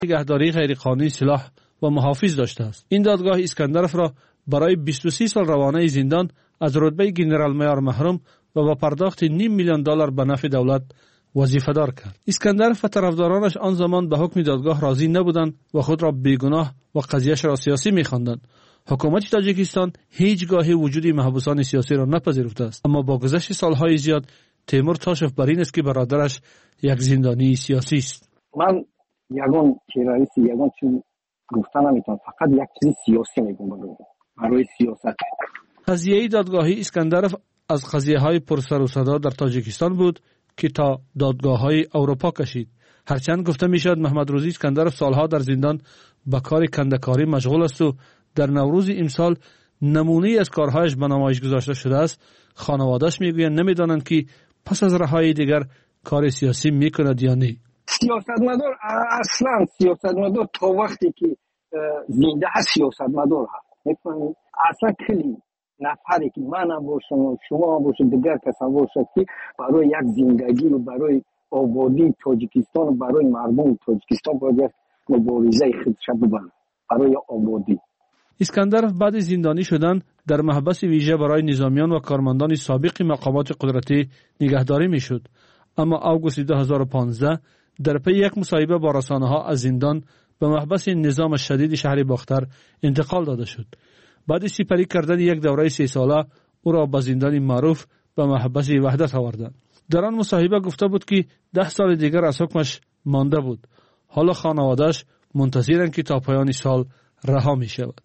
نگهداری غیرقانونی سلاح و محافظ داشته است. این دادگاه اسکندرف را برای 23 سال روانه زندان از رتبه ژنرال مایور محروم و با پرداخت $500,000 به نفع دولت وظیفه دار کرد. اسکندرف و طرفدارانش آن زمان به حکم دادگاه راضی نبودند و خود را بیگناه و قضیهش را سیاسی می‌خواندند. حکومت تاجیکستان هیچگاه وجود محبوسان سیاسی را نپذیرفته است، اما با گذشت سالهای زیاد تیمور تاشف بر این است که برادرش یک زندانی سیاسی است. من یگان تروریست یگان چیز گفتن نمیتونم، فقط یک چیز سیاسی میگم برای سیاست. قضیه دادگاهی اسکندرف از قضیه‌های پرسر و صدا در تاجیکستان بود که تا دادگاه‌های اروپا کشید. هرچند گفته میشد محمد روزی اسکندرف سالها در زندان به کار کنده‌کاری مشغول است و در نوروز امسال نمونه‌ای از کارهایش به نمایش گذاشته شده است. خانواده‌اش میگویند نمیدانند که پس از رهایی دیگر کار سیاسی میکند یا نه. سیاستمدار اصلا سیاستمدار تا وقتی که زنده هست سیاستمدار هست. میفهمید؟ اصلا کلی نفری که من باشم و شما باشید دیگر کسا باشد که برای یک زندگی و برای آبادی تاجیکستان و برای مردم تاجیکستان باید یک مبارزه خودش ببرد برای آبادی. اسکندرف بعد زندانی شدن در محبس ویژه برای نظامیان و کارمندان سابق مقامات قدرتی نگهداری میشد، اما آگوست 2015 در پی یک مصاحبه با رسانه‌ها از زندان به محبس نظام شدید شهر باختر انتقال داده شد. بعد سپری کردن یک دوره 3 ساله او را به زندان معروف به محبس وحدت آوردند. در آن مصاحبه گفته بود که 10 سال دیگر از حکمش مانده بود. حالا خانواده‌اش منتظرند که تا پایان سال رها می شود.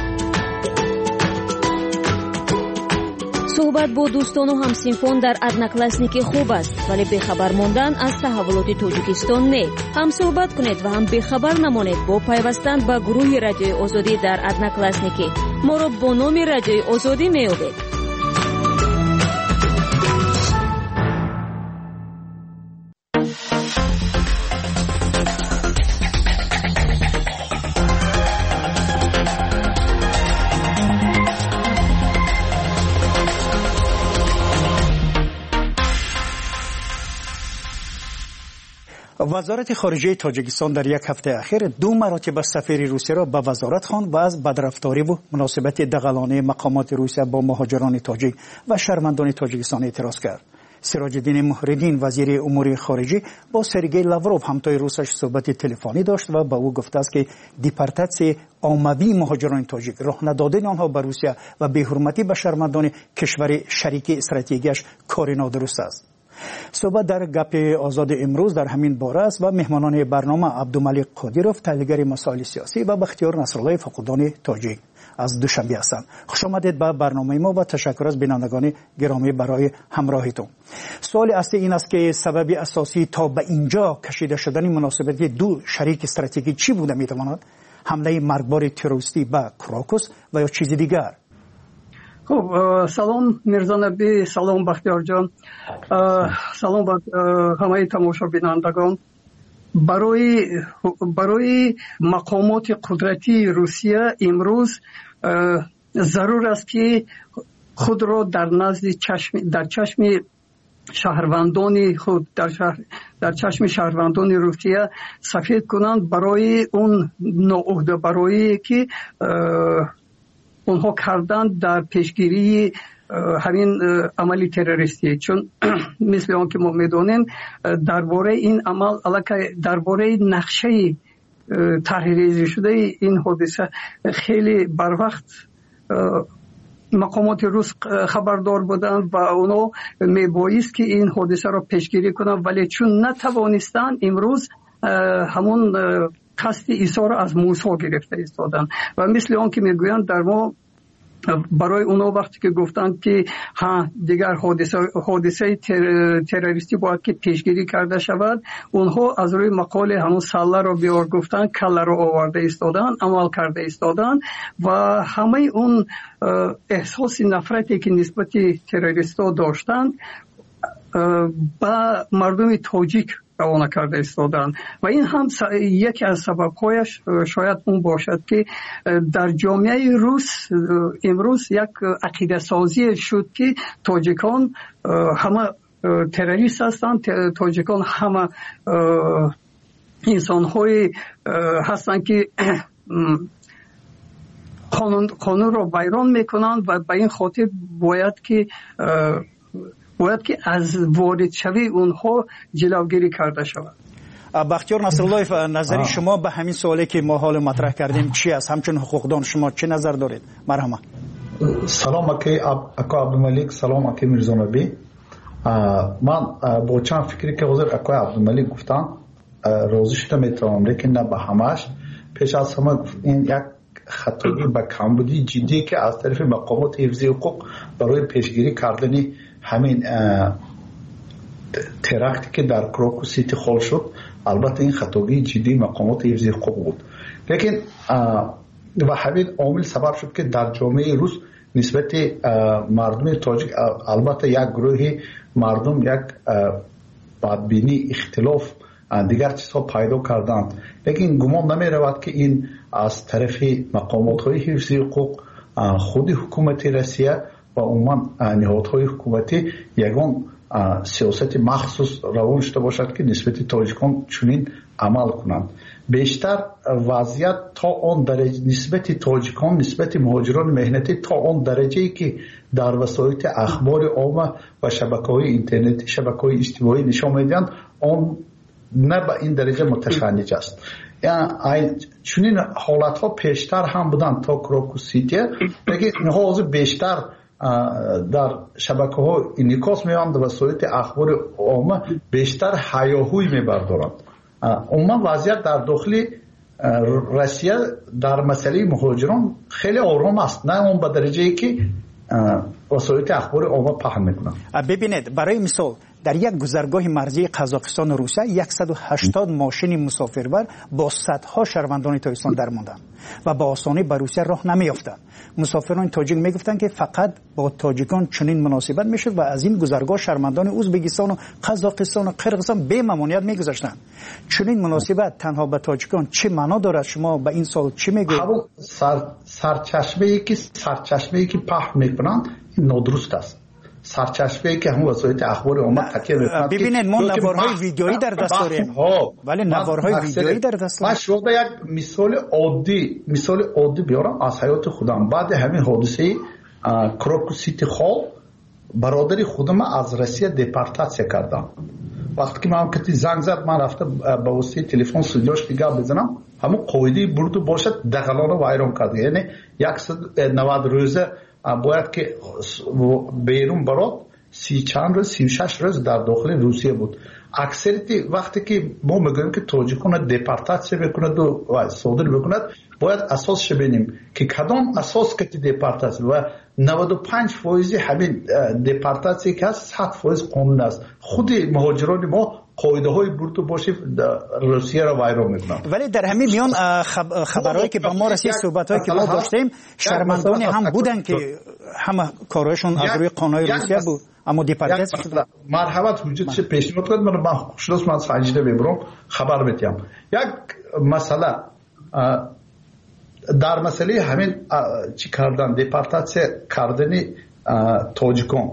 صحبت با دوستان و همسنفان در ادناکلاسنیکی خوب است، ولی بخبر ماندن از تحولات تاجیکستان نه. هم صحبت کنید و هم بخبر نمانید با پیوستن به گروه رادیوی آزادی در ادناکلاسنیکی. ما را با نام رادیوی آزادی میابید. وزارت خارجه تاجیکستان در یک هفته اخیر 2 مراتب سفیر روسیه را به وزارت خواند و از بدرفتاری و مناسبت دغلانه مقامات روسیه با مهاجران تاجیک و شهروندان تاجیکستان اعتراض کرد. سراج الدین محردین وزیر امور خارجه با سرگئی لاوروف همتای روسش صحبت تلفنی داشت و با او گفته است که دیپارتاسیون عمومی مهاجران تاجیک راه ندادن آنها به روسیه و بی‌حرمتی به شهروندان کشور شریک استراتژیکش کار نادرست است. صحبت در گپ آزاد امروز در همین باره است و مهمانان برنامه عبدالملک قادیروف تحلیلگر مسائل سیاسی و بختیار نصرالله فقودان تاجیک از دوشنبه هستند. خوش آمدید به برنامه ما و تشکر از بینندگان گرامی برای همراهیتون. سوال اصلی این است که سبب اساسی تا به اینجا کشیده شدن مناسبت 2 شریک استراتژیکی چی بوده میتواند؟ حمله مرگبار تروریستی به کراکوس و یا چیز دیگر؟ خب سلام میرزا نبی، سلام بختیار جان، سلام به همه تماشابینندگان. برای مقامات قدرتی روسیه امروز ضرور است که خود را در نزد در چشم شهروندان خود در چشم شهروندان روسیه سفید کنند برای اون ناعهده برایی که اونها کردن در پیشگیری همین عملی تروریستی. چون مثل آن که ما میدونیم درباره این عمل درباره نقشه طرح‌ریزی شده این حادثه خیلی بر وقت مقامات روس خبردار بودند و اونا میبایست که این حادثه را پیشگیری کنند، ولی چون نتوانستند امروز همون قصد ایثار از موسی گرفته ایستادن و مثل آن که میگویند در ما برای اونا وقتی که گفتند که دیگر حادثه تروریستی باید که پیشگیری کرده شود، اونها از روی مقاله همون سله را بیار گفتن، کله را آورده ایستادن، عمل کرده ایستادن و همه اون احساس نفرتی که نسبت تروریستا داشتند با مردم تاجیک روانه کرده ایستادن و این هم یکی از سبب‌هایش شاید اون باشد که در جامعه روس امروز یک عقیده سازی شد که تاجیکان همه تروریست هستند، تاجیکان همه انسان‌های هستند که قانون را ویران میکنند و به این خاطر باید که از وارد شوی اونها جلوگیری کرده شود. بختیار نصرالله، نظری شما به همین سوالی که ما حال مطرح کردیم چی است؟ همچون حقوقدان شما چه نظر دارید؟ مرحبا. سلام اکا عبدالملک، سلام اکا میرزا نبی. من با چند فکری که حضور اکا عبدالملک گفتن راضی شده میتونم، لیکن نه به همش. پیش از همه این یک خطایی به کمبودی جدی که از طرف مقامات حفظی حقوق برای پیشگیری کردن همین ترکتی که در کراکو سیتی خال شد، البته این خطایی جدی مقامات حفظی حقوق بود، لیکن و همین عامل سبب شد که در جامعه روس نسبت مردم تاجیک البته یک گروه مردم یک بدبینی، اختلاف، دیگر چیزها پیدا کردند، لیکن گمان نمی رود که این از طرف مقامات های حفظی حقوق، خود حکومت روسیه و عموما نهادهای حکومتی یگان سیاست مخصوص روان شده باشد که نسبت تاجیکان چنین عمل کنند. بیشتر وضعیت تا آن درجه نسبت تاجیکان، نسبت مهاجران مهنتی تا آن درجه‌ای که در وسایل اخبار عامه و شبکه‌های اینترنتی، شبکه‌های اجتماعی نشان می‌دهند، آن نه به این درجه متشنج است. یعنی چنین حالت‌ها پیشتر هم بودند تا کراکو سیتی، لیکن اینها بیشتر در شبکه‌ها انعکاس می‌یابند و وسایل اخبار عامه بیشتر هیاهوی می‌بردارند. عموما وضعیت در داخل روسیه در مسئله مهاجران خیلی آرام است، نه اون به درجه‌ای که وسایل اخبار عامه پهن می‌کنند. ببینید، برای مثال در یک گذرگاه مرزی قزاقستان و روسیه 180 ماشین مسافربر با صدها شهروندان تاجیکستان درماندند و با آسانی به روسیه راه نمی‌یافتند. مسافران تاجیک میگفتند که فقط با تاجیکان چنین مناسبت میشد و از این گذرگاه شهروندان ازبکستان و قزاقستان و قرقیزستان به ممانعت میگذاشتند. چنین مناسبت تنها به تاجیکان چه معنا دارد؟ شما به این سال چی میگویید؟ سرچشمه‌ای که پخش میکنند نادرست است. سرچشمه‌ای که همون وسایل اخبار عامه تکیه میکنند. ببینید، ما نوارهای ویدیویی در دست داریم، ولی نوارهای ویدیویی در دست داریم. من شما یک مثال عادی بیارم از حیات خودم. بعد همین حادثه کراکو سیتی خال برادری خودم از روسیه دپورتاسیون کردم. وقتی که من کتی زنگ زد، من رفته با واسطه تلفن صداش دیگه بزنم، همون قاعده برد باشد دغلان رو ویران کرد. یعنی 190 روزه باید که بیرون برات 36 روز در داخل روسیه بود. اکثریت وقتی که ما میگوییم که تاجیکان دپورتاسیون بکند و صادر بکند، باید اساسش ببینیم که کدام اساس که دپورتاسیون و 95% همین دپورتاسیون که هست 100% قانون است. خود مهاجران ما قاعده های برد باشه روسیه را ویران میکنن. ولی در همین میان خبرهایی که با ما رسید، صحبتایی که ما داشتیم، شرمندانی هم بودن که همه کارهایشون از روی قانونهای روسیه بود، اما دپورتاسیون شدن. مرحبا حجتش پیشنهاد کنید، من خودش من سنجیده ببرم خبر بدم. یک مسئله در مسئله همین چی کردن، دپورتاسیون کردن تاجیکان،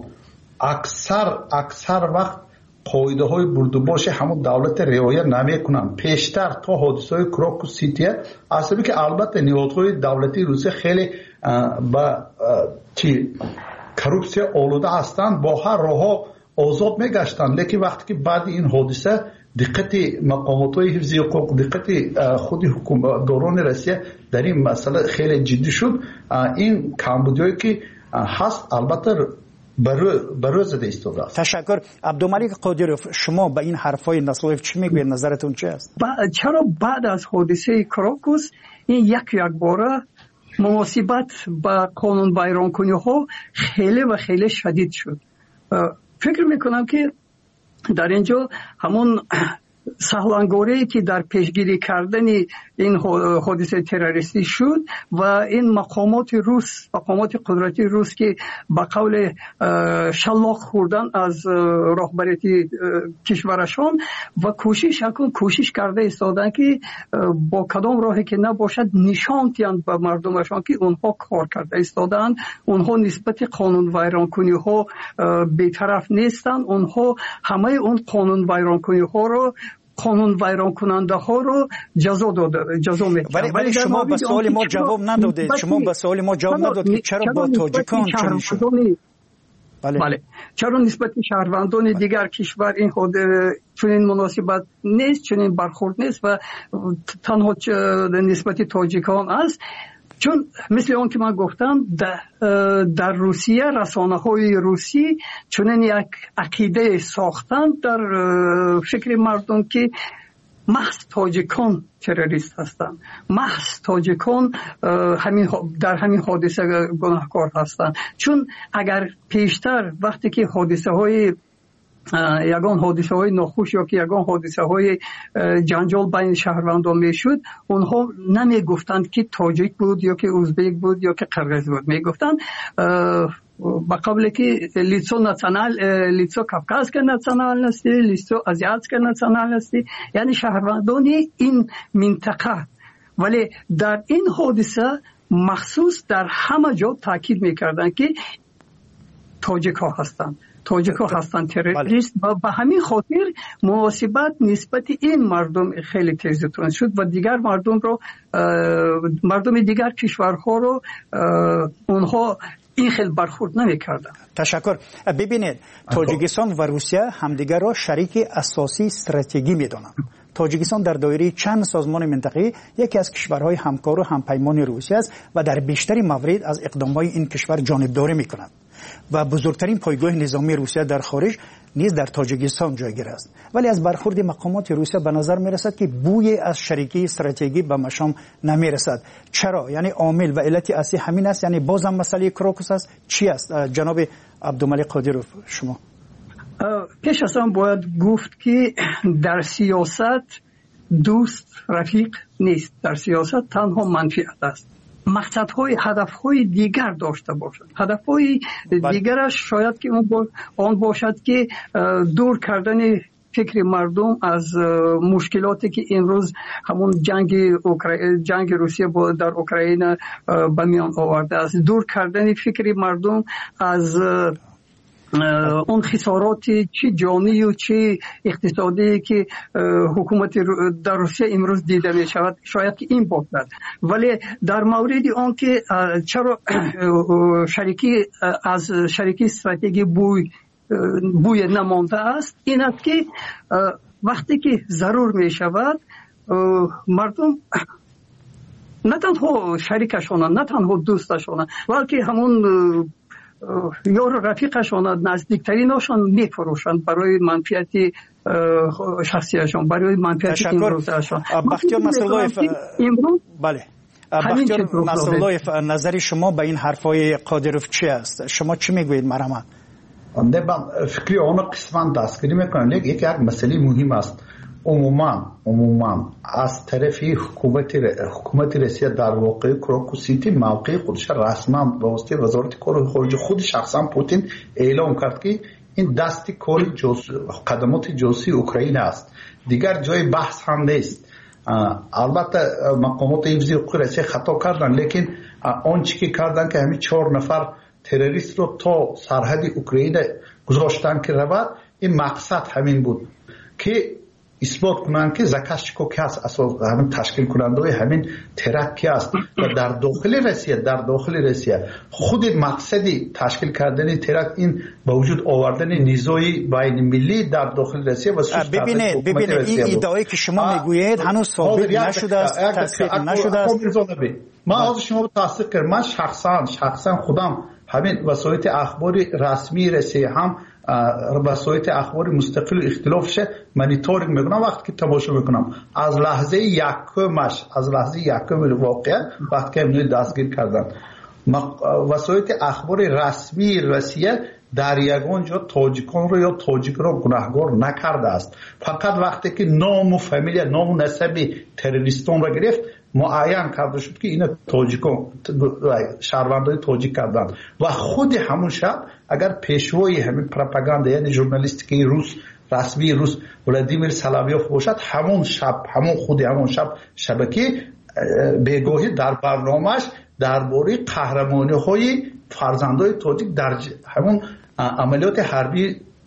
اکثر وقت قاعده های بردوباش همون دولت رعایت نمیکنن. پیشتر تا حادثه های کراکو سیتی اصلا که البته نهادهای دولتی روسیه خیلی با کروپسیا آلوده هستند، با هر راه آزاد میگشتن، لیکن وقتی که بعد این حادثه دقت مقامات های حفظی حقوق، دقت خود حکومتداران روسیه در این مسئله خیلی جدی شد. این کمبودیایی که هست البته برای زده ایستاده است. تشکر. عبدالملک قادیروف، شما به این حرفای نصرالله چی میگوید؟ نظرتون چی است؟ چرا بعد از حادثه کراکوس این یک باره مناسبت با قانون ویرانکنی ها خیلی و خیلی شدید شد؟ فکر میکنم که در اینجا همون سهلانگاری که در پیشگیری کردن این حادثه تروریستی شد و این مقامات قدرتی روس که با قول شلاق خوردن از رهبریت کشورشان و کوشش کرده ایستادن که با کدام راهی که نباشد نشان دهند به مردمشان که اونها کار کرده ایستادن، اونها نسبت قانون ویرانکنی ها بی‌طرف نیستند، اونها همه اون قانون ویرانکنی ها رو قانون ویران کننده ها رو جزا میکنند. ولی شما به سوال ما جواب ندادید. شما به سوال ما جواب ندادید که چرا با تاجیکان چنین شد. بله. چرا نسبت شهروندان دیگر کشور این خود چنین مناسبت نیست، چنین برخورد نیست و تنها نسبت تاجیکان است؟ چون مثل اون که من گفتم در روسیه رسانه‌های روسی چنین یک عقیده ساختن در فکر مردم که محض تاجیکان تروریست هستند، محض تاجیکان در همین حادثه گناهکار هستند. چون اگر پیشتر وقتی که یگان حادثه های ناخوش یا که یگان حادثه های جنجال بین شهروندان میشد، اونها نمی گفتند که تاجیک بود یا که ازبک بود یا که قرغیز بود، می گفتند با قبل که لیتسو کافکاسکا ناسیونالnosti، لیتسو آزیاتسکا ناسیونالnosti، یعنی شهروندان این منطقه. ولی در این حادثه مخصوص در همه جا تاکید میکردند که تاجیک ها هستند تروریست و به همین خاطر مناسبت نسبت این مردم خیلی تیزتون شد و دیگر مردم دیگر کشورها رو اونها این خیلی برخورد نمی‌کردند. تشکر. ببینید تاجیکستان و روسیه همدیگر را شریک اساسی استراتژیکی می‌دانند. تاجیکستان در دایره چند سازمان منطقه‌ای یکی از کشورهای همکار و همپیمان روسیه است و در بیشتر موارد از اقدامات این کشور جانبداری می‌کند و بزرگترین پایگاه نظامی روسیه در خارج نیز در تاجیکستان جایگیر است. ولی از برخورد مقامات روسیه به نظر می‌رسد که بوی از شریکی استراتژیکی به مشام نمی‌رسد. چرا؟ یعنی عامل و علت اصلی همین است، یعنی بازم مسئله کراکوس است. چی است جناب عبدالملک قادروف شما؟ پیش از آن باید گفت که در سیاست دوست رفیق نیست، در سیاست تنها منفعت است. مقصدهای هدفهای دیگر داشته باشد. هدفهای دیگرش شاید که آن باشد که دور کردن فکر مردم از مشکلاتی که امروز همون جنگ روسیه در اوکراین به میان آورده است، دور کردن فکر مردم از اون خسارات چه جانی و چه اقتصادی که حکومت در روسیه امروز دیده می شود، شاید که این باشد. ولی در مورد آن که چرا از شریکی استراتژی بوی نمانده است، این است که وقتی که ضرور می شود مردم نه تنها شریکشان نه تنها دوستشان بلکه همون یار رفیقشان نزدیکترینشان میفروشند برای منفعت شخصیشان، برای منفعت امروزشان. بختیار نصراللهیف، بله بختیار نصراللهیف، نظر شما به این حرفای قادروف چی است؟ شما چی میگویید مرحمت؟ من فکری آن قسمت دستگیری میکنم. یک مسئله مهم است. عموما از طرف حکومت روسیه در واقع کراکوسیتی موقع خودش رسما به واسطه وزارت کار خارجه خود شخصا پوتین اعلام کرد که این دست کار قدمات جاسوسی اوکراین است، دیگر جای بحث هم نیست. البته مقامات حفظی حقوق روسیه خطا کردن، لیکن آنچه که کردن که همین 4 نفر تروریست رو تا سرحد اوکراین گذاشتن که رود، این مقصد همین بود که اثبات کنند که زاکاشچیکو که اساس همین تشکیل کننده همین ترک است و در داخل روسیه خود مقصدی تشکیل کردن ترک این با وجود آوردن نیزوی بین ملی در داخل روسیه و ببینید این ادعایی که شما میگویید هنوز ثابت نشده است، تصدیق نشده است. من از شما تصدیق کردم. من شخصا خودم همین وسایل اخباری رسمی روسیه هم وسایل اخبار مستقل اختلافش مانیتورینگ میکنم. وقتی که تماشا میکنم از لحظه یکم واقعا وقتی که اینو دستگیر کردن وسایل اخبار رسمی روسیه در یگان جا تاجیکان رو یا تاجیک رو گناهکار نکرده است. فقط وقتی که نام و فامیل نام و نسب تروریستان را گرفت معین کرده شد که اینا تاجیکان شهروندای تاجیک کردن و خود همون شب اگر پیشوای همین پروپاگاندا یعنی ژورنالیستیک روس رسمی روس ولادیمیر سلاویوف باشد، همون شب شبکه بگاهی در برنامه‌اش درباره قهرمانی‌های فرزندای تاجیک در همون عملیات حربی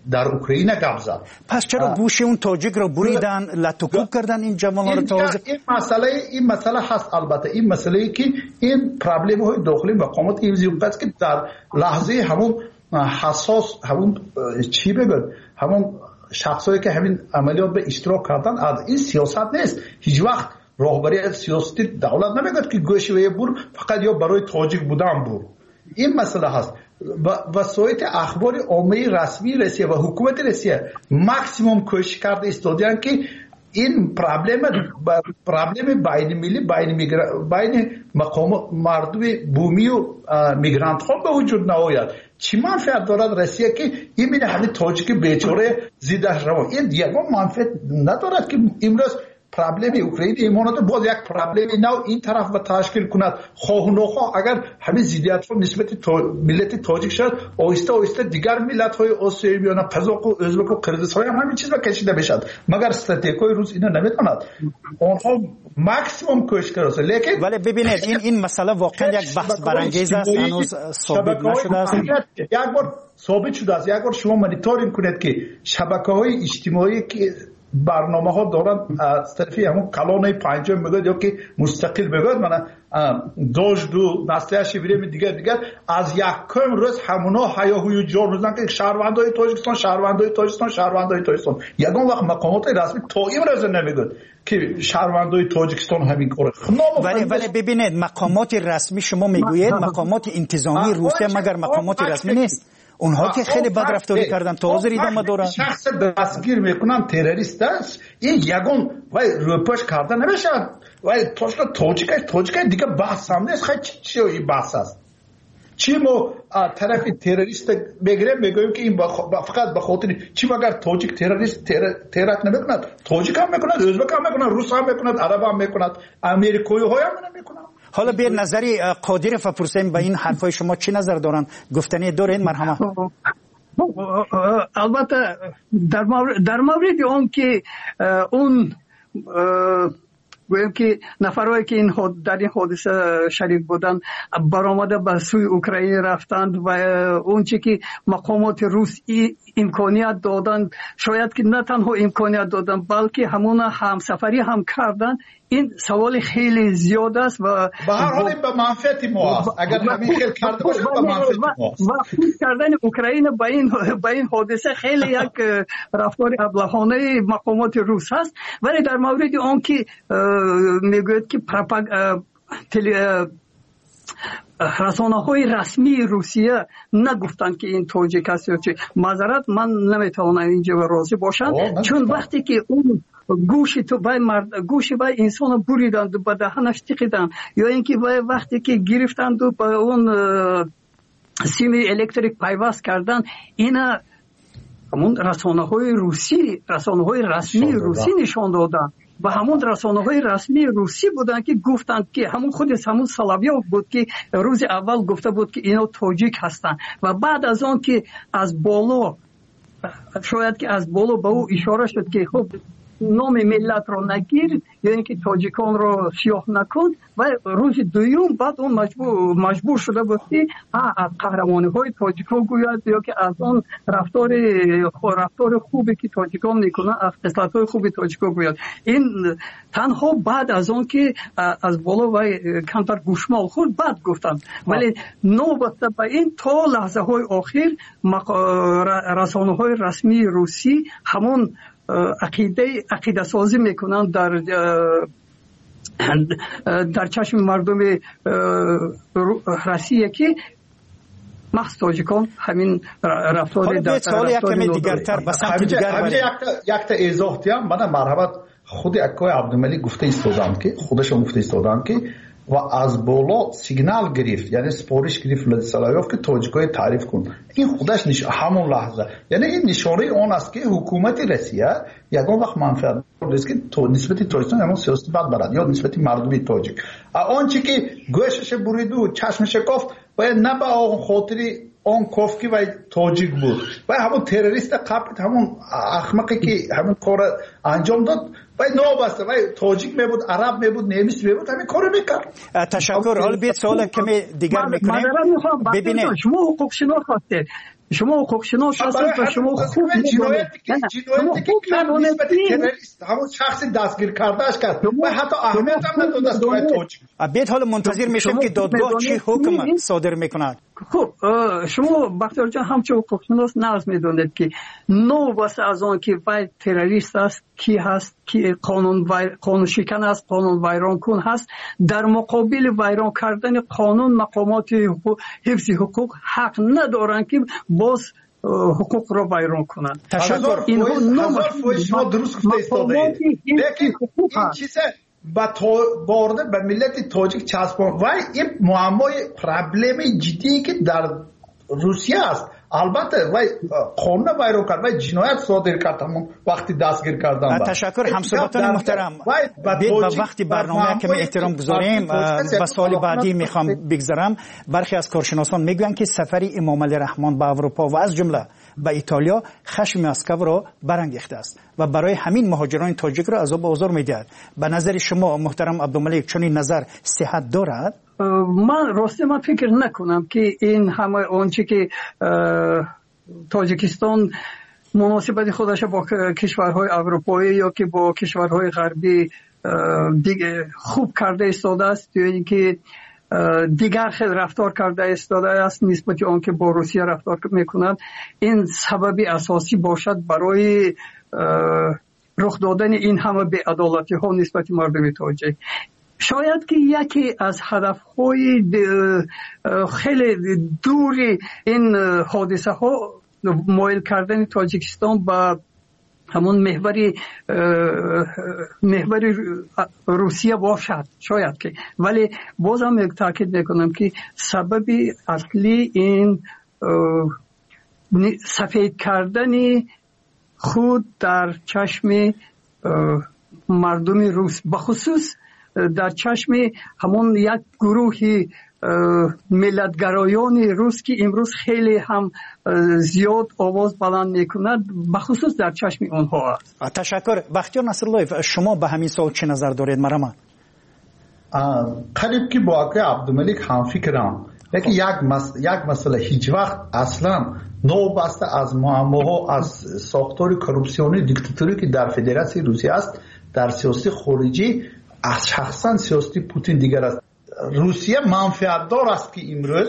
در اوکراین گپ زد. پس چرا گوش اون تاجیک رو بریدن، لطوکوب کردن این جوانان رو تازه؟ این مسئله هست. البته این مسئله ای که این پرابلم های داخلی مقامات ایزی است که در لحظه همون حساس همون چی بگن همون شخصایی که همین عملیات به اشتراک کردن از این سیاست نیست. هیچ وقت راهبری سیاسی دولت نمیگه که گوشه بور فقط یا برای تاجیک بودن بور. این مسئله هست. وسایل اخبار عامه رسمی روسیه و حکومت روسیه ماکسیموم کوشش کرده استادیان که این پرابلم بین ملی بین مقام مردم بومی و میگرانت ها به وجود نیاید. چی منفعت دارد روسیه که این میره همین تاجیک بیچاره زیدش رو این دیگه منفعت ندارد که امروز پرابلم اوکراین ایمانات باز یک پرابلم نو این طرف و تشکیل کند. خواه و نخواه اگر همین زیدیت رو نسبت ملت تاجیک شد آهسته آهسته دیگر ملت های آسیایی بیان قزاق و ازبک و قرقیزستان هم همین چیز را کشیده بشد. مگر استراتژیکای روس اینا نمیداند. آنها ماکسیمم کوشش کرده. لیکن ولی ببینید این مسئله واقعا یک بحث برانگیز است، هنوز ثابت نشده است. یک بار ثابت شده است. یک بار شما مانیتورینگ کنید که شبکه‌های اجتماعی که برنامه ها دارن از طرفی همون کلانه پنجم میگوید یا که مستقل بگوید من دوش دو نسله شبیره دیگر از یکم روز همونا هیاهوی جور میزنن که شهروندای تاجیکستان یگان وقت مقامات رسمی تا این روز نمیگوید که شهروندای تاجیکستان همین کاره. ولی ببینید مقامات رسمی شما میگویید مقامات انتظامی روسیه مگر مقامات رسمی نیست؟ اونها که خیلی بدرفتاری کردن تا حاضر ادامه دارن. شخص دستگیر میکنن تروریست است این یگان وای روپاش کردن نمیشه وای تاجیک دیگه بحث هم نیست. خیلی چی بحث است؟ چی ما طرف تروریست بگیریم میگویم که این فقط به خاطر چی مگر تاجیک تروریست ترور نمیکند؟ تاجیک هم میکند، ازبک هم میکند، روس هم میکند، عرب هم میکند، امریکایی های هم نمیکند. حالا به نظری قادر فپرسیم به این حرفای شما چی نظر دارن؟ گفتنی دارین مرحمت؟ البته در مورد اون که اون گویم که نفرهایی که در این حادثه شریک بودن برآمده به سوی اوکراین رفتند و اون چی که مقامات روس امکانیت دادن، شاید که نه تنها امکانیت دادن بلکه همون همسفری هم کردن. این سوال خیلی زیاد است و به هر حال به منفعت ما است. اگر همین خیلی کرده باشه به منفعت ما است. و کردن اوکراین با این حادثه خیلی یک رفتار ابلهانه مقامات روس هست. ولی در مورد آن که میگوید که رسانه‌های رسمی روسیه نگفتند که این تاجیک است یا چه. معذرت من نمیتوانم اینجا راضی باشم چون وقتی که اون گوشی بای انسان بریدند و به دهنش تکیدند یا اینکه وقتی که گرفتند و به اون سیم الکتریک پیوست کردن، اینا همون رسانه‌های رسمی روسی نشان دادن و همون رسانه‌های رسمی روسی بودن که گفتند که همون سلاویوف بود که روز اول گفته بود که اینا تاجیک هستند و بعد از آن که از بالا شاید که از بالا به او اشاره شد که خب نام ملت رو نگیر یا اینکه تاجیکان رو سیاه نکن و روز دوم بعد اون مجبور شده بود که از قهرمانی‌های تاجیکان گوید یا که از اون رفتار خوبی که تاجیکان میکنن، از خصلت‌های خوبی تاجیکان گوید. این تنها بعد از اون که از بالا و کمتر گوشمال خورد بعد گفتن. ولی نوبت به این تا لحظه های آخر رسانه‌های رسمی روسی همون عقیده سازی میکنن در چشم مردم روسیه که محض تاجیکان همین رفتار در یک تا ایزاح دیم. من مرحبت خود اکای عبدالملک گفته ایستادم که خودشون گفته ایستادم که و از بالا سیگنال گرفت، یعنی سپارش گرفت ولادیسلاویوف که تاجیکای تعریف کن. این خودش همون لحظه، یعنی این نشانه اون است که حکومت روسیه یگان وقت منفعت داشت که نسبت تاجیکستان همون سیاست بد برد یا نسبت مردم تاجیک آنچه که گوشش برید و چشمش کافت باید نه به آن خاطری آن کافکی و تاجیک بود و همون تروریست قبل همون احمقی که همون کار انجام داد و نابسته و تاجیک می بود، عرب می بود، نمیس می بود، همین کارو میکرد. تشکر. حالا بیت سوال کمی دیگر میکنیم. ببینید شما حقوق شناس هستید، شما حقوق شناس هستید و شما خوب جنایتی که نسبت تروریست همون شخص دستگیر کردهش کرد و حتی اهمیت هم نداد است که تاجیک. ابد حال منتظر میشیم که دادگاه چی حکم صادر میکند. خب شما بختیار جان همچون حقوق شناس ناز میدونید که نو واسه از آن که وای تروریست است کی هست کی قانون شکن است قانون ویران کن هست در مقابل ویران کردن قانون مقامات حفظ حقوق حق ندارن که باز حقوق را ویران کنند. تشکر. هزار فوش شما درست گفته ایستاده اید لیکن این چیزه وارد به ملت تاجیک چسبان و این معمای پرابلم جدی که در روسیه است. البته وای قانون ویران کرد و جنایت صادر کرد همون وقتی دستگیر کردن. تشکر همسایگان محترم. با وقتی برنامه کمی احترام گذاریم به سال بعدی میخوام بگذارم. برخی از کارشناسان میگویند که سفر امام علی رحمان به اروپا و از جمله به ایتالیا خشم مسکو را برانگیخته است و برای همین مهاجران تاجیک را عذاب آزار میدهد. به نظر شما محترم عبدالملک چنین نظر صحت دارد؟ من فکر نکنم که این همه آنچه که تاجیکستان مناسبت خودش با کشورهای اروپایی یا که با کشورهای غربی دیگه خوب کرده ایستاده است یا اینکه دیگر خیلی رفتار کرده ایستاده است نسبت آن که با روسیه رفتار میکنند این سببی اساسی باشد برای رخ دادن این همه بی‌عدالتی ها نسبت مردم تاجیک. شاید که یکی از هدفهای خیلی دوری این حادثه ها مایل کردن تاجیکستان به همون محور روسیه باشد شاید که ولی بازم تاکید میکنم که سبب اصلی این سفید کردن خود در چشم مردم روس بخصوص در چشم همون یک گروه ملتگرایان روس که امروز خیلی هم زیاد آواز بلند میکند بخصوص در چشم آنها است. تشکر. بختیار نصرالله شما به همین سوال چه نظر دارید؟ مرحبا. قریب که با آقای عبدالملک هم فکرم لیکن یک مسئله هیچ وقت اصلا نوبسته از معماها از ساختار کروپسیونی دیکتاتوری که در فدراسیون روسیه است در سیاست خارجی از شخصا سیاست پوتین دیگر است. روسیه منفعت دار است که امروز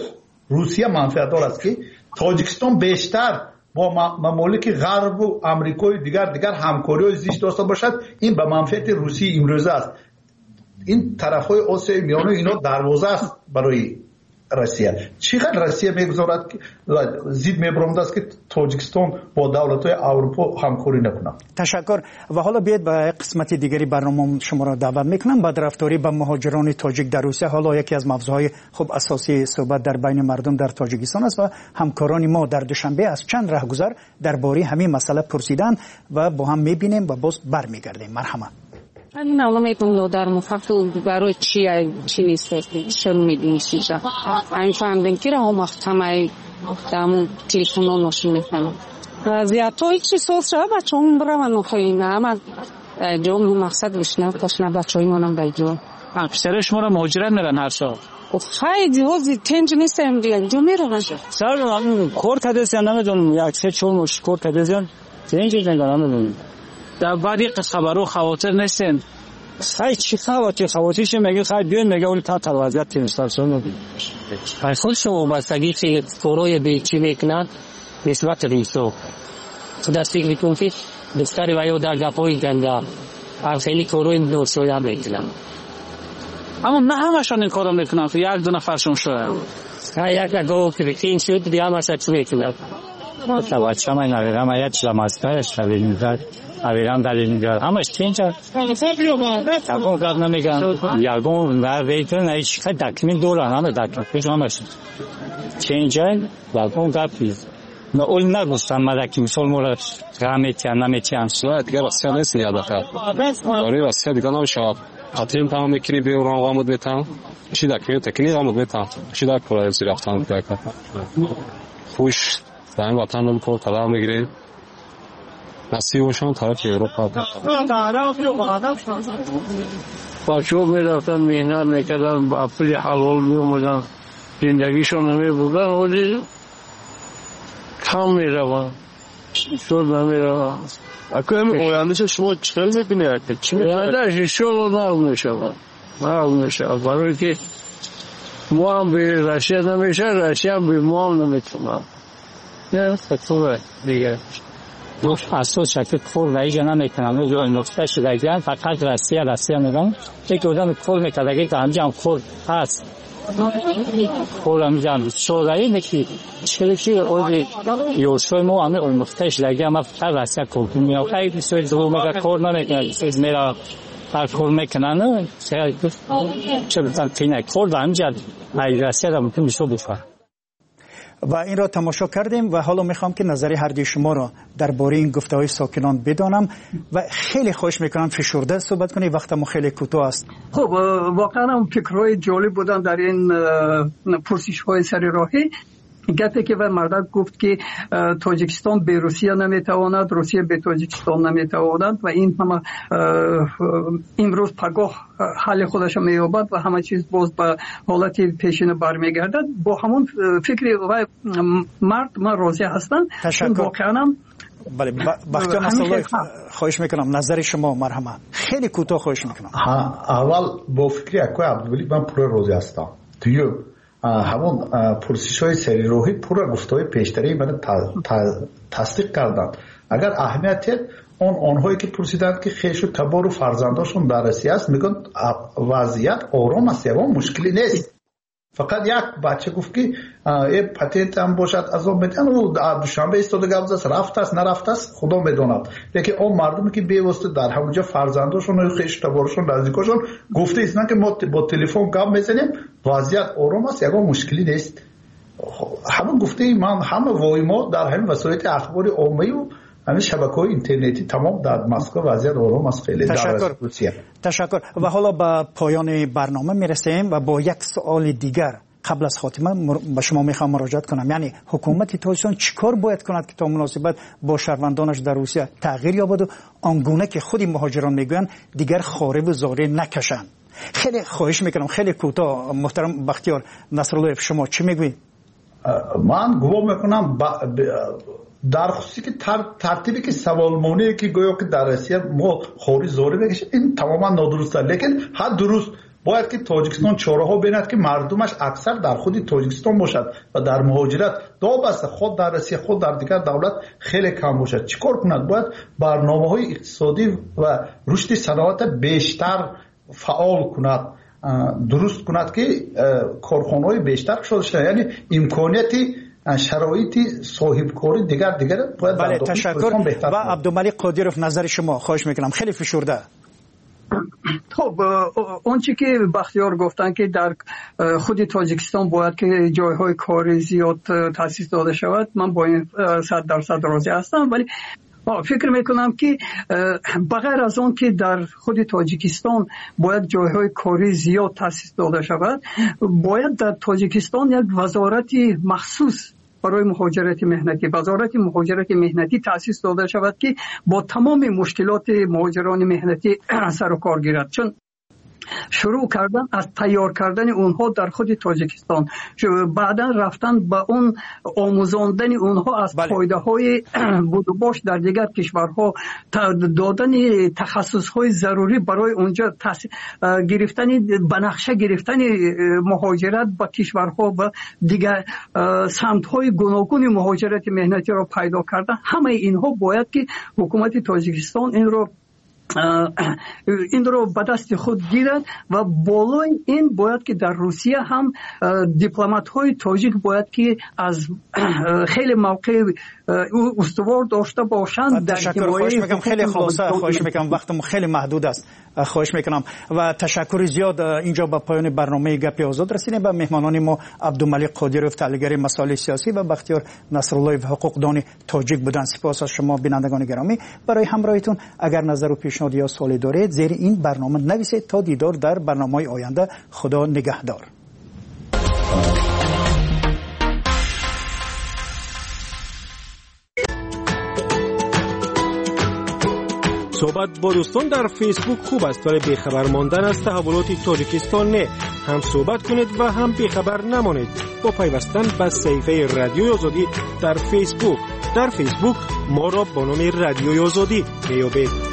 که تاجیکستان بیشتر با ممالک غرب و امریکای دیگر همکاری زیست داشته باشد. این به منفعت روسیه امروز است. این طرفهای آسیای میانه اینا دروازه است برای روسیه. چقدر روسیه میگذارد که زید میبرمد است که تاجیکستان با دولت‌های اروپا همکاری نکنه. تشکر. و حالا بیاید به قسمت دیگری برنامه شما را دعوت میکنم. بدرفتاری به مهاجران تاجیک در روسیه حالا یکی از موضوعهای خوب اساسی صحبت در بین مردم در تاجیکستان است و همکاران ما در دوشنبه از چند راهگذر درباره همین مسئله پرسیدند و با هم میبینیم و باز برمیگردیم. مرحبا. من نمی‌دونم در مفهوم برای چی نیست چون می‌دونی چیزا این فهمیدم که راه محتمل دامون تلفن نشون می‌کنم وضعیت‌های چی سوسه بچه‌م برام نخوینه اما جون مقصد بشنم کاشنا بچه‌ای منم بیجو اکثر شما را مهاجرت میرن هر سال خیلی جوزی تنج نیستم دیگه جو میرن سر من کورت هدیه نمیدونم یک سه چون مش کورت هدیه تنج نگرانم در بعدی خبرو خواطر نیستن خیلی چی خواتیش میگه خیلی بیان میگه اون تا وضعیت تیمستان میگه خیلی خود شما بستگی که فوروی به چی میکنن نسبت ریسو خدا فکر میکنم که بستری وایو در گپایی کنده خیلی فوروی نورسوی هم میکنن اما نه همشان این کارو میکنن که یک دو نفرشون شده یک گفت که این شد دیگه هم اصلا چی میکنن تو چه من نمیدونم اما یک لماسکایش نمیدونم اویران دلیل همش چینجا تاکو کار نمیگن یارگون و ویتون ایش خیلی دکمین دوران همه دکمین پیش همش چینجا واگون کافیز نه اول نگوستم مدکی مثال مورد غمیتیان نمیتیان سواد دیگه واسه نیست نیاد بخیر آره واسه دیگه نمیشه آتیم تمام میکنی به اون قامت میتام چی دکمین تکنی قامت میتام چی دک پرای زیرفتان بکن خوش دائم وطن رو پر طلا میگیره نصیبشون طرف اروپا بچه‌ها میرفتن مهنت میکردن با پول حلال میومدن زندگیشون نمیبردن ولی کم میروم شور نمیروم اکو همین آیندهش شما چقدر میبینید آیندهش شور نمیشه برای که ما هم به رشیا نمیشه رشیا هم به ما هم نمیتونم نه خطوره دیگه اساس شکل کور رایج نمیکنم نقطه شده دیگه فقط رسیا میگم یک آدم کور میکنه که همجام کور هست کورم جان شورایی نکی چیزی اولی یوشوی ما همه اون نقطه شده دیگه ما فقط رسیا کور میام خیلی سوی دو مگه کور نمیکنه چیز میرا هر کور میکنن چه بزن تینه کور همجام رسیا را ممکن میشه بفهم و این را تماشا کردیم و حالا میخوام که نظر هر دوی شما را درباره این گفته‌های ساکنان بدانم و خیلی خوش میکنم فشرده صحبت کنی وقتمون خیلی کوتاه است. خب واقعا هم فکرهای جالب بودن در این پرسش‌های سر راهی. گفته که مردک گفت که تاجیکستان به روسیه نمیتواند روسیه به تاجیکستان نمیتواند و این همه امروز پگاه حل خودش مییابد و همه چیز باز به حالت پیشین برمیگردد. با همون فکر و مرد من راضی هستم. تشکر. بله بختیار نصرالله خواهش میکنم نظر شما مرحمه خیلی کوتاه خواهش میکنم. اول با فکری اکوی عبدالولی من پور راضی هستم. دیگه همون پرسش های سری روحی پورا گفته های پیشتری من تصدیق کردن. اگر اهمیت آنهایی که پرسیدند که خیش و تبار و فرزنداشون در روسیه است میگن وضعیت آرام است یا مشکلی نیست. فقط یک بچه گفت که پتنت هم باشد از آن میتن و دوشنبه ایستاده گفت است رفت است نرفت است خدا میداند. لیکن اون مردمی که بیواسطه در همونجا فرزنداشون و خیش تبارشون نزدیکاشون گفته ایستن که ما با تلفن گپ میزنیم وضعیت آرام است یا مشکلی نیست. همون گفته من همه وای ما در همین وسایل اخباری عمومی و همین شبکه‌های اینترنتی تمام در مسکو وضعیت آرام است. خیلی تشکر. و حالا به پایان برنامه میرسیم و با یک سوال دیگر قبل از خاتمه به شما میخوام مراجعت کنم. یعنی حکومت تاجیکستان چیکار باید کند که تا مناسبت با شهروندانش در روسیه تغییر یابد و آنگونه که خود مهاجران میگویند دیگر خارب و زاره نکشند. خیلی خواهش میکنم خیلی کوتاه. محترم بختیار نصرالله شما چی میگویید؟ من گمان میکنم در خصوصی که ترتیبی که سوالمونی که گویا که در روسیه ما خارج زاره بکشیم این تماما نادرسته. لیکن هر درست باید که تاجیکستان چاره‌ها بیند که مردمش اکثر در خود تاجیکستان باشد و در مهاجرت دابسته خود در روسیه خود در دیگر دولت خیلی کم باشد. چیکار کند؟ باید برنامه‌های اقتصادی و رشد صنعت بیشتر فعال کند، درست کند که کارخانه‌های بیشتر شده یعنی امکانیتی شرایطی صاحبکاری دیگر باید. بله تشکر. و عبدالملک قادیروف نظر شما خواهش میکنم خیلی فشرده. خب اونچه که بختیار گفتن که در خود تاجیکستان باید که جایهای کاری زیاد تأسیس داده شود من با این 100% راضی هستم. ولی فکر میکنم که بغیر از اون که در خود تاجیکستان باید جایهای کاری زیاد تأسیس داده شود باید در تاجیکستان یک وزارت مخصوص برای مهاجرت مهنتی وزارت مهاجرت مهنتی تأسیس داده شود که با تمام مشکلات مهاجران مهنتی سر و کار گیرد. چون شروع کردن از تیار کردن اونها در خود تاجیکستان بعدا رفتن به اون آموزاندن اونها از پایده های بود و باش در دیگر کشورها دادن تخصص های ضروری برای اونجا گرفتن بنقشه گرفتن مهاجرت به کشورها و دیگر سمت های گوناگون مهاجرت مهنتی را پیدا کردن. همه اینها باید که حکومت تاجیکستان این رو به دست خود گیرد و بالای این باید که در روسیه هم دیپلمات های تاجیک باید که از خیلی موقع استوار داشته باشند. تشکر. خواهش میکنم خیلی خواهش میکنم وقتم خیلی محدود است. خواهش میکنم و تشکر زیاد. اینجا به پایان برنامه گپ آزاد رسیدیم. به مهمانان ما عبدالملک قادیروف تحلیلگر مسائل سیاسی و بختیار نصرالله حقوقدان تاجیک بودند. سپاس از شما بینندگان گرامی برای همراهیتون. اگر نظر و پیشنهاد یا سوالی دارید زیر این برنامه نویسید. تا دیدار در برنامه‌های آینده. خدا نگهدار. صحبت با دوستان در فیسبوک خوب است ولی بیخبر ماندن از تحولات تاجیکستان نه. هم صحبت کنید و هم بیخبر نمانید با پیوستن به صفحه رادیوی آزادی در فیسبوک. در فیسبوک ما را با نام رادیوی آزادی میابید.